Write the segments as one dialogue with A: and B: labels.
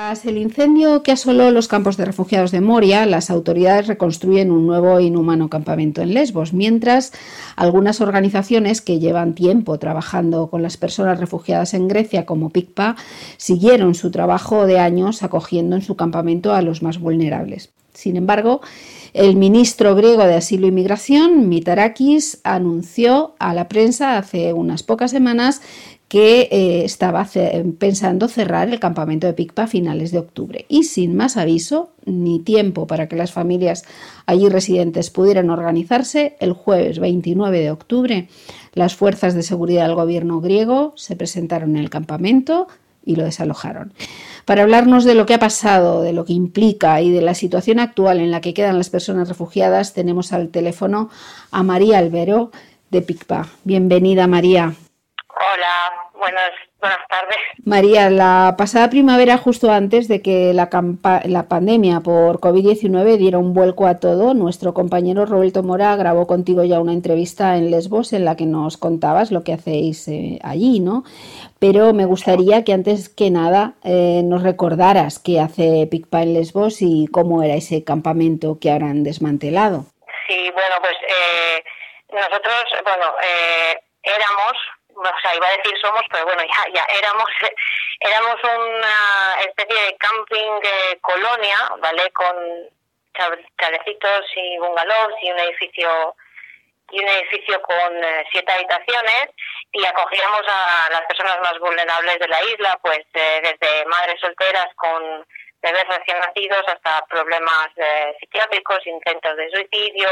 A: Tras el incendio que asoló los campos de refugiados de Moria, las autoridades reconstruyen un nuevo e inhumano campamento en Lesbos, mientras algunas organizaciones que llevan tiempo trabajando con las personas refugiadas en Grecia, como PICPA, siguieron su trabajo de años acogiendo en su campamento a los más vulnerables. Sin embargo, el ministro griego de Asilo y Migración, Mitarakis, anunció a la prensa hace unas pocas semanas que estaba pensando cerrar el campamento de PICPA a finales de octubre. Y sin más aviso ni tiempo para que las familias allí residentes pudieran organizarse, el jueves 29 de octubre las fuerzas de seguridad del gobierno griego se presentaron en el campamento y lo desalojaron. Para hablarnos de lo que ha pasado, de lo que implica y de la situación actual en la que quedan las personas refugiadas, tenemos al teléfono a María Albero de PICPA. Bienvenida, María.
B: Hola, buenas tardes.
A: María, la pasada primavera, justo antes de que la pandemia por COVID-19 diera un vuelco a todo, nuestro compañero Roberto Mora grabó contigo ya una entrevista en Lesbos en la que nos contabas lo que hacéis allí, ¿no? Pero me gustaría que antes que nada nos recordaras qué hace PICPA en Lesbos y cómo era ese campamento que ahora han desmantelado.
B: Sí, bueno, pues nosotros, éramos, o sea, iba a decir somos, pero bueno, ya éramos una especie de camping colonia, ¿vale? Con chalecitos y bungalows y un edificio con 7 habitaciones, y acogíamos a las personas más vulnerables de la isla, pues desde madres solteras con bebés recién nacidos hasta problemas psiquiátricos, intentos de suicidio,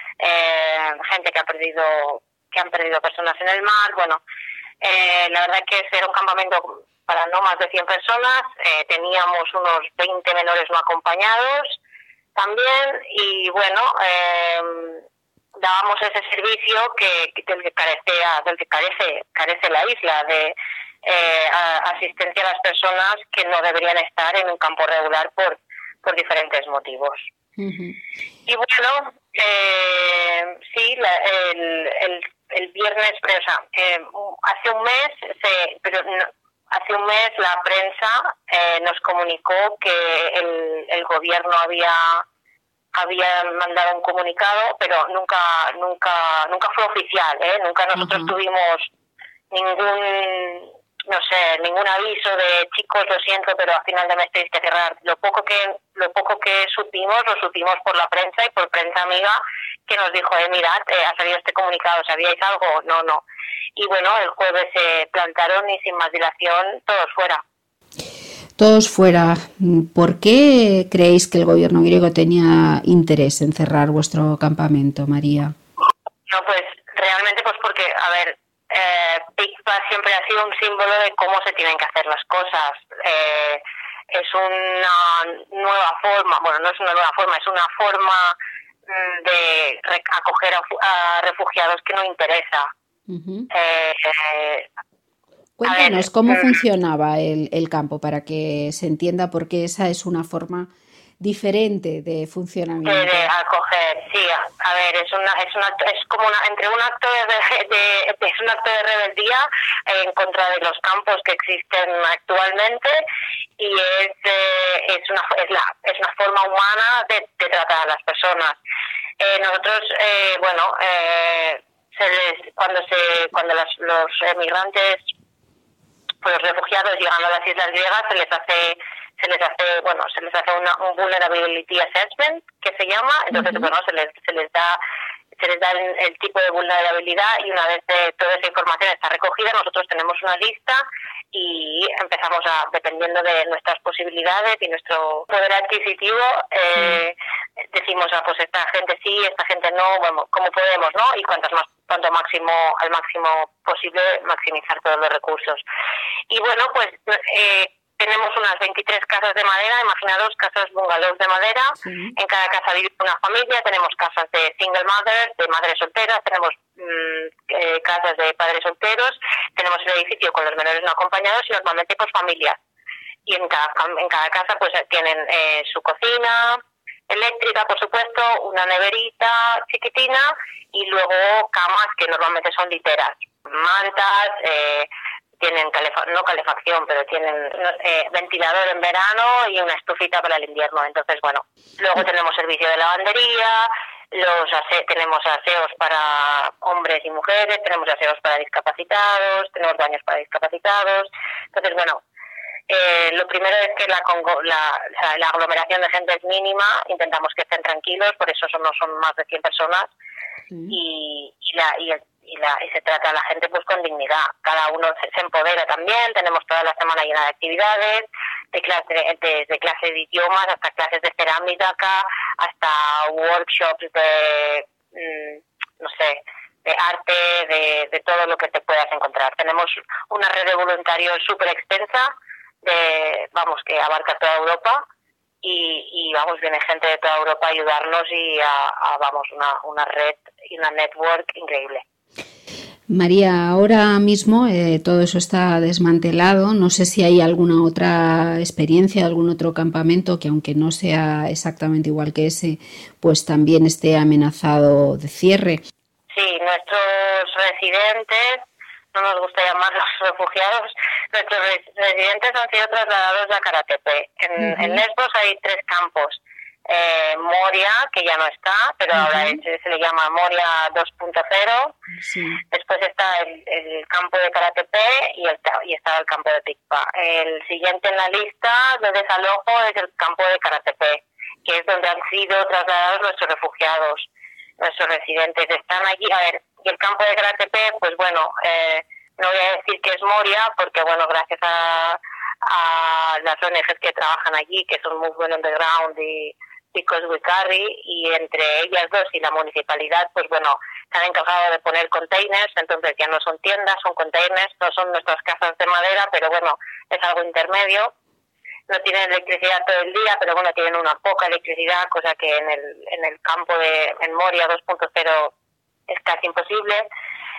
B: gente que han perdido personas en el mar. Bueno, la verdad que era un campamento para no más de 100 personas. Teníamos unos 20 menores no acompañados también, y bueno, dábamos ese servicio del que carece la isla, de asistencia a las personas que no deberían estar en un campo regular por diferentes motivos.
A: Uh-huh.
B: Y bueno, sí, el viernes, o sea, hace un mes la prensa nos comunicó que el gobierno había mandado un comunicado, pero nunca fue oficial, nunca nosotros tuvimos ningún aviso de chicos, lo siento, pero a final de mes tenéis que cerrar. Lo poco que supimos, lo supimos por la prensa y por prensa amiga, que nos dijo, mirad, ha salido este comunicado, ¿sabíais algo? No. Y bueno, el jueves se plantaron y sin más dilación,
A: Todos fuera. ¿Por qué creéis que el gobierno griego tenía interés en cerrar vuestro campamento, María?
B: No, pues realmente porque, a ver, PICPA siempre ha sido un símbolo de cómo se tienen que hacer las cosas. Es una nueva forma, bueno, no es una nueva forma, es una forma de acoger a refugiados que no interesa.
A: Uh-huh. Cuéntanos cómo funcionaba el campo para que se entienda, porque esa es una forma diferente de funcionamiento.
B: De acoger, sí, a ver, es como entre un acto es un acto de rebeldía en contra de los campos que existen actualmente, y es una forma humana de tratar a las personas. Nosotros, cuando los emigrantes, pues los refugiados llegan a las islas griegas, se les hace un vulnerability assessment, que se llama. Entonces, uh-huh, bueno, se les da el tipo de vulnerabilidad, y una vez toda esa información está recogida, nosotros tenemos una lista y empezamos dependiendo de nuestras posibilidades y nuestro poder adquisitivo, decimos, pues esta gente sí, esta gente no, bueno, cómo podemos, ¿no? Y cuanto al máximo posible, maximizar todos los recursos. Y bueno, pues tenemos unas 23 casas de madera, imaginaos, casas bungalows de madera. Sí. En cada casa vive una familia. Tenemos casas de single mother, de madres solteras, tenemos casas de padres solteros, tenemos el edificio con los menores no acompañados y normalmente pues familias. Y en cada casa pues tienen su cocina eléctrica, por supuesto, una neverita chiquitina, y luego camas que normalmente son literas, mantas, tienen no calefacción, pero tienen ventilador en verano y una estufita para el invierno. Entonces, bueno, luego tenemos servicio de lavandería, tenemos aseos para hombres y mujeres, tenemos aseos para discapacitados, tenemos baños para discapacitados. Entonces, bueno, lo primero es que la aglomeración de gente es mínima, intentamos que estén tranquilos, por eso no son más de 100 personas, y se trata a la gente pues con dignidad. Cada uno se empodera también, tenemos toda la semana llena de actividades, desde clases de idiomas hasta clases de cerámica, hasta workshops de, no sé, de arte, de todo lo que te puedas encontrar. Tenemos una red de voluntarios súper extensa, que abarca toda Europa, y viene gente de toda Europa a ayudarnos y una red y una network increíble.
A: María, ahora mismo todo eso está desmantelado. No sé si hay alguna otra experiencia, algún otro campamento que, aunque no sea exactamente igual que ese, pues también esté amenazado de cierre.
B: Sí, nuestros residentes, no nos gusta llamarlos refugiados, nuestros residentes han sido trasladados a Karatepe. En Lesbos hay 3 campos. Moria, que ya no está, pero ahora se le llama Moria 2.0. Sí. Después está el campo de Karatepe y está el campo de Pikpa. El siguiente en la lista de desalojo es el campo de Karatepe, que es donde han sido trasladados nuestros refugiados, nuestros residentes. Están allí. A ver, y el campo de Karatepe, pues bueno, no voy a decir que es Moria, porque bueno, gracias a las ONGs que trabajan allí, que son Movement Underground y Because We Carry, y entre ellas dos y la municipalidad, pues bueno, se han encargado de poner containers. Entonces ya no son tiendas, son containers, no son nuestras casas de madera, pero bueno, es algo intermedio. No tienen electricidad todo el día, pero bueno, tienen una poca electricidad, cosa que en el campo en Moria 2.0 es casi imposible.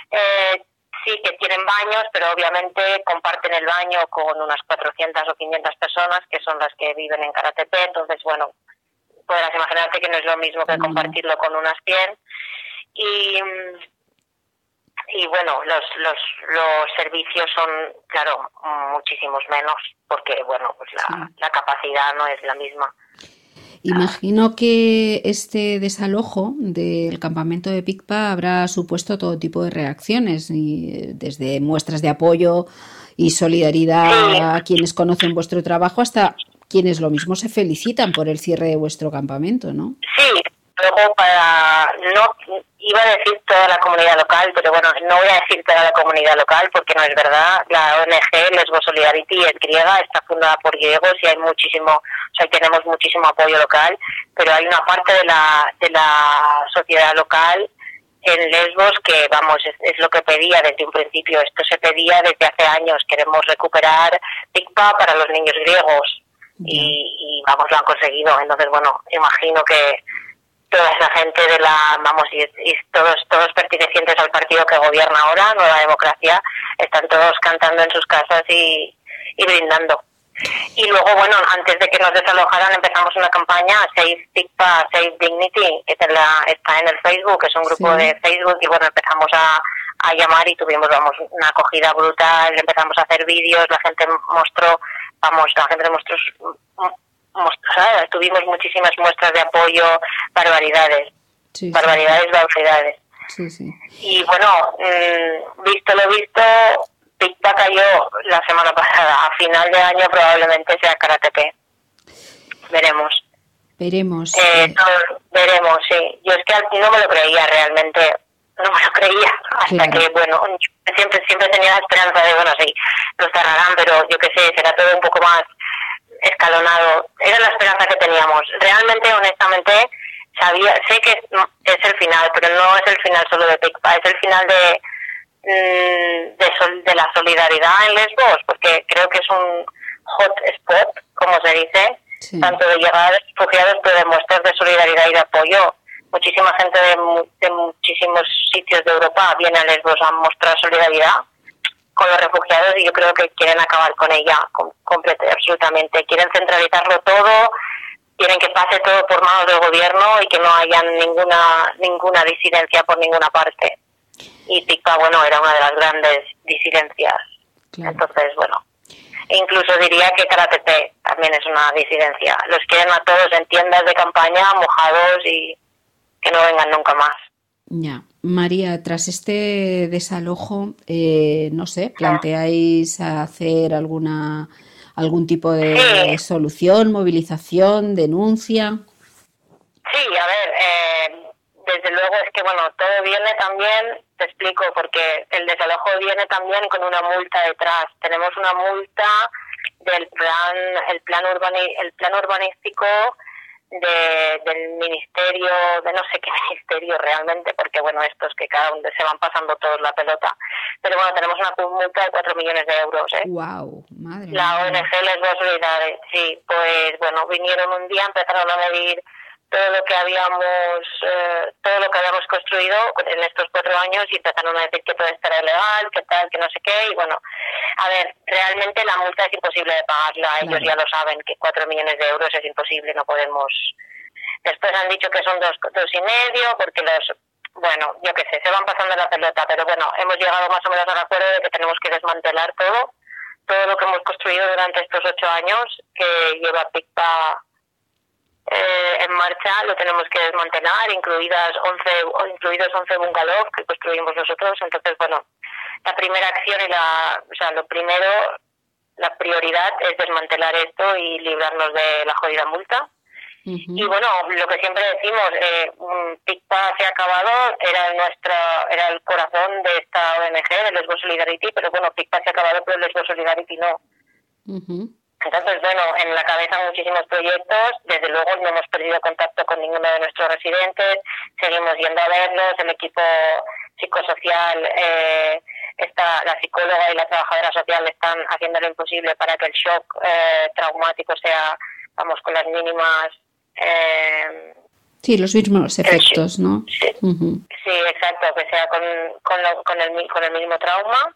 B: Sí que tienen baños, pero obviamente comparten el baño con unas 400 o 500 personas, que son las que viven en Karatepe. Entonces, bueno, podrás imaginarte que no es lo mismo que compartirlo con unas 100. Y bueno, los servicios son, claro, muchísimos menos, porque bueno, pues la capacidad no es la misma.
A: Imagino que este desalojo del campamento de Pikpa habrá supuesto todo tipo de reacciones, y desde muestras de apoyo y solidaridad a quienes conocen vuestro trabajo hasta quienes lo mismo se felicitan por el cierre de vuestro campamento, ¿no?
B: Sí, luego iba a decir toda la comunidad local, pero bueno, no voy a decir toda la comunidad local porque no es verdad. La ONG Lesbos Solidarity es griega, está fundada por griegos y tenemos muchísimo apoyo local, pero hay una parte de la sociedad local en Lesbos que, es lo que pedía desde un principio. Esto se pedía desde hace años. Queremos recuperar Pikpa para los niños griegos y lo han conseguido. Entonces, bueno, imagino que toda esa gente y todos pertenecientes al partido que gobierna ahora, Nueva Democracia, están todos cantando en sus casas y brindando. Y luego, bueno, antes de que nos desalojaran, empezamos una campaña, Save Pikpa, Save Dignity, que está en el Facebook, es un grupo de Facebook, y bueno, empezamos a llamar y tuvimos, una acogida brutal. Empezamos a hacer vídeos, la gente mostró, tuvimos muchísimas muestras de apoyo, barbaridades.
A: Sí, sí.
B: Y bueno, visto lo visto, Pikpa cayó la semana pasada. A final de año probablemente sea Karatepe. Veremos.
A: Veremos,
B: sí. Yo es que no me lo creía realmente. No me lo creía. Hasta que, bueno, siempre tenía la esperanza de, bueno, sí, lo cerrarán, pero yo qué sé, será todo un poco más escalonado. Era la esperanza que teníamos. Realmente, honestamente, sé que es el final, pero no es el final solo de Pikpa, es el final de la solidaridad en Lesbos, porque creo que es un hot spot, como se dice, tanto de llegada de refugiados, pero de muestras de solidaridad y de apoyo. Muchísima gente de muchísimos sitios de Europa viene a Lesbos a mostrar solidaridad con los refugiados, y yo creo que quieren acabar con ella absolutamente. Quieren centralizarlo todo, quieren que pase todo por manos del gobierno y que no haya ninguna disidencia por ninguna parte. Y Pikpa, bueno, era una de las grandes disidencias
A: Claro.
B: Entonces, bueno, incluso diría que Karatepe también es una disidencia. Los quieren a todos en tiendas de campaña, mojados y que no vengan nunca más.
A: Ya. María, tras este desalojo, no sé, ¿planteáis hacer algún tipo de
B: Sí,
A: solución, movilización, denuncia?
B: sí, a ver, desde luego es que, bueno, todo viene también, te explico, porque el desalojo viene también con una multa detrás. Tenemos una multa del plan, el plan urbanístico del ministerio, de no sé qué ministerio realmente, porque bueno, estos que cada uno se van pasando todos la pelota. Pero bueno, tenemos una multa de 4 millones de euros, ¿eh?
A: Wow, madre
B: La
A: mía.
B: ONG Lesbos Solidaridad, sí, pues bueno, vinieron un día, empezaron a medir todo lo que habíamos construido en estos 4 años y empezaron a decir que todo esto era ilegal, que tal, que no sé qué, y bueno, a ver, realmente la multa es imposible de pagarla, ellos
A: Claro.
B: ya lo saben, que 4 millones de euros es imposible, no podemos. Después han dicho que son 2,5, porque bueno, yo qué sé, se van pasando la pelota, pero bueno, hemos llegado más o menos al acuerdo de que tenemos que desmantelar todo lo que hemos construido durante estos 8 años que lleva PICPA en marcha, lo tenemos que desmantelar, incluidos 11 bungalows que construimos nosotros. Entonces, bueno, la primera acción la prioridad es desmantelar esto y librarnos de la jodida multa. Y bueno, lo que siempre decimos, PICPA se ha acabado, era el corazón de esta ONG, de Lesbos Solidarity, pero bueno, PICPA se ha acabado, pero Lesbos Solidarity no. Entonces, bueno, en la cabeza muchísimos proyectos, desde luego no hemos perdido contacto con ninguno de nuestros residentes, seguimos yendo a verlos, el equipo psicosocial, la psicóloga y la trabajadora social están haciendo lo imposible para que el shock traumático sea, vamos, con las mínimas...
A: Sí, los mismos efectos, ¿no?
B: Sí, sí, exacto, que sea con el mínimo trauma.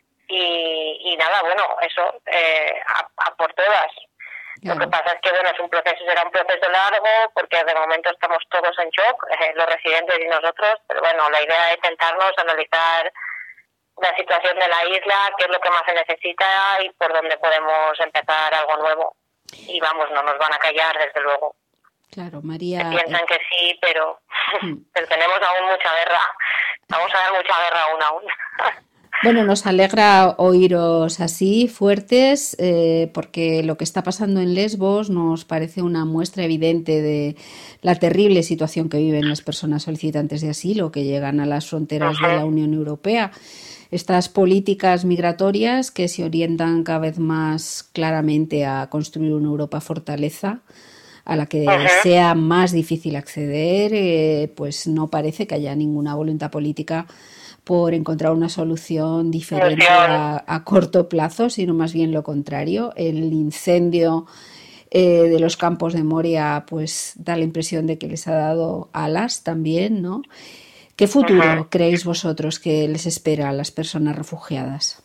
B: Y nada, bueno, eso, a por todas. Claro. Lo que pasa es que, bueno, será un proceso largo, porque de momento estamos todos en shock, los residentes y nosotros, pero bueno, la idea es sentarnos, analizar la situación de la isla, qué es lo que más se necesita y por dónde podemos empezar algo nuevo. Y vamos, no nos van a callar, desde luego.
A: Claro, María.
B: Que piensan que sí, pero tenemos aún mucha guerra. Vamos a dar mucha guerra aún.
A: Bueno, nos alegra oíros así, fuertes, porque lo que está pasando en Lesbos nos parece una muestra evidente de la terrible situación que viven las personas solicitantes de asilo que llegan a las fronteras de la Unión Europea. Estas políticas migratorias que se orientan cada vez más claramente a construir una Europa fortaleza, a la que sea más difícil acceder, pues no parece que haya ninguna voluntad política por encontrar una solución diferente a corto plazo, sino más bien lo contrario. El incendio de los campos de Moria pues da la impresión de que les ha dado alas también, ¿no? ¿Qué futuro creéis vosotros que les espera a las personas refugiadas?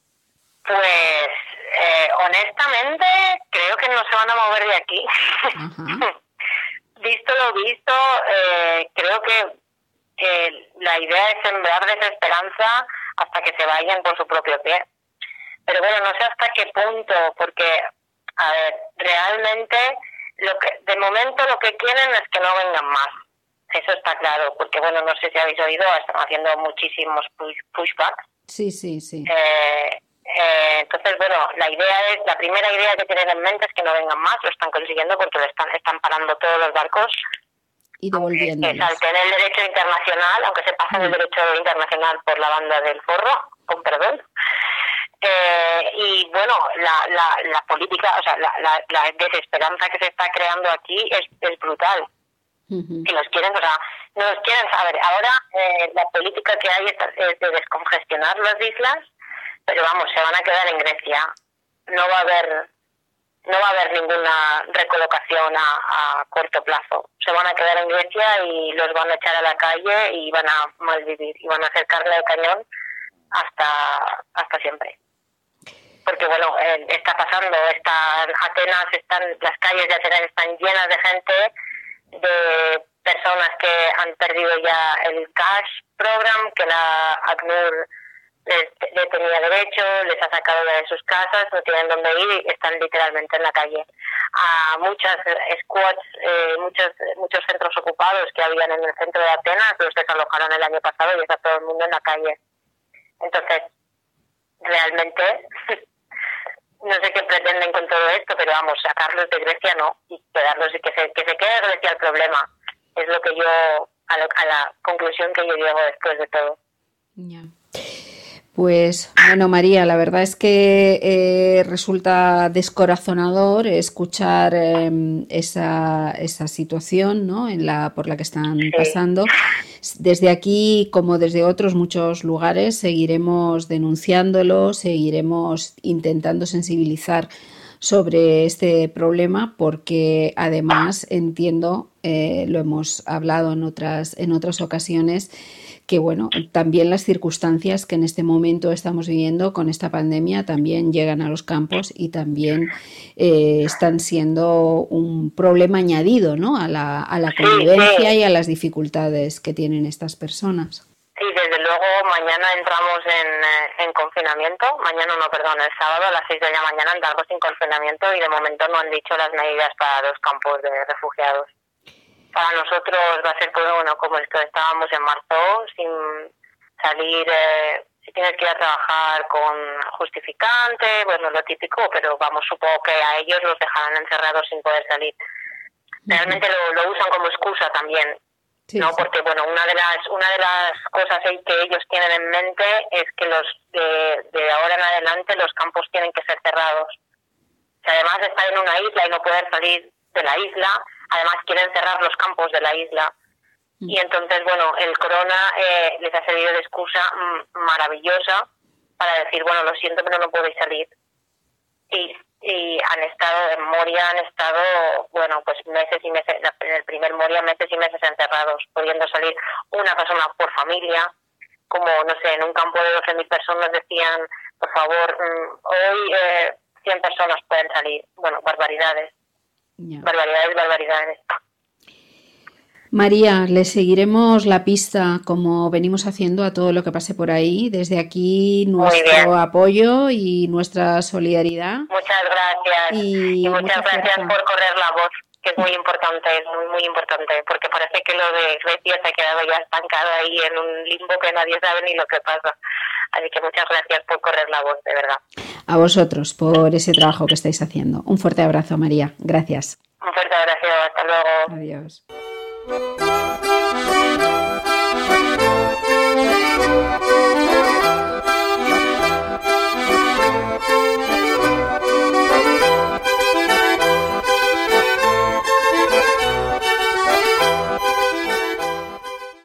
B: Pues honestamente creo que no se van a mover de aquí. Visto lo visto, creo que la idea es sembrar desesperanza hasta que se vayan por su propio pie. Pero bueno, no sé hasta qué punto, porque, a ver, realmente, de momento lo que quieren es que no vengan más. Eso está claro, porque bueno, no sé si habéis oído, están haciendo muchísimos pushbacks.
A: Sí.
B: Entonces, bueno, la primera idea que tienen en mente es que no vengan más, lo están consiguiendo porque están parando todos los barcos.
A: Y devolviéndolos.
B: Que salten el derecho internacional, aunque se pasen el derecho internacional por la banda del forro, con perdón. Y bueno, la política, o sea, la desesperanza que se está creando aquí es brutal. Si los quieren, o sea, no los quieren saber. Ahora la política que hay es de descongestionar las islas, pero vamos, se van a quedar en Grecia. No va a haber ninguna recolocación a corto plazo. Se van a quedar en Grecia y los van a echar a la calle y van a malvivir y van a hacer carne de cañón hasta siempre. Porque bueno, está pasando, las calles de Atenas están llenas de gente, de personas que han perdido ya el cash program que la ACNUR les tenía derecho, les ha sacado de sus casas, no tienen dónde ir y están literalmente en la calle. A muchas squads, muchos centros ocupados que habían en el centro de Atenas, los desalojaron el año pasado y está todo el mundo en la calle. Entonces, realmente, no sé qué pretenden con todo esto, pero vamos, sacarlos de Grecia no, y quedarlos y que se quede Grecia el problema. Es lo que yo, a la conclusión que yo llego después de todo.
A: Ya. Pues bueno, María, la verdad es que resulta descorazonador escuchar esa situación, ¿no?, por la que están pasando. Desde aquí, como desde otros muchos lugares, seguiremos denunciándolo, seguiremos intentando sensibilizar sobre este problema, porque además entiendo, lo hemos hablado en otras ocasiones, que bueno, también las circunstancias que en este momento estamos viviendo con esta pandemia también llegan a los campos y también están siendo un problema añadido, ¿no?, a la convivencia y a las dificultades que tienen estas personas.
B: Sí, desde luego mañana entramos en confinamiento, el sábado a las 6 de la mañana entramos en confinamiento y de momento no han dicho las medidas para los campos de refugiados. Para nosotros va a ser todo como esto, estábamos en marzo sin salir, si tienes que ir a trabajar con justificante, bueno, lo típico, pero vamos, supongo que a ellos los dejarán encerrados sin poder salir. Realmente lo usan como excusa también, sí, ¿no? Sí. Porque bueno, una de las cosas que ellos tienen en mente es que los de ahora en adelante los campos tienen que ser cerrados. Si además de estar en una isla y no poder salir de la isla, además quieren cerrar los campos de la isla. Y entonces, bueno, el corona les ha servido de excusa maravillosa para decir, bueno, lo siento, pero no podéis salir. Y han estado en Moria, bueno, pues meses y meses, en el primer Moria, meses y meses encerrados, pudiendo salir una persona por familia, como, no sé, en un campo de 12.000 personas decían, por favor, hoy 100 personas pueden salir. Bueno, barbaridades. Yeah. Barbaridades.
A: María, le seguiremos la pista como venimos haciendo a todo lo que pase por ahí. Desde aquí nuestro apoyo y nuestra solidaridad.
B: Muchas gracias. Y muchas gracias por correr la voz, que es muy importante, muy importante, porque parece que lo de Grecia se ha quedado ya estancado ahí en un limbo que nadie sabe ni lo que pasa. Así que muchas gracias por correr la voz, de verdad.
A: A vosotros por ese trabajo que estáis haciendo. Un fuerte abrazo, María. Gracias.
B: Un fuerte abrazo. Hasta luego.
A: Adiós.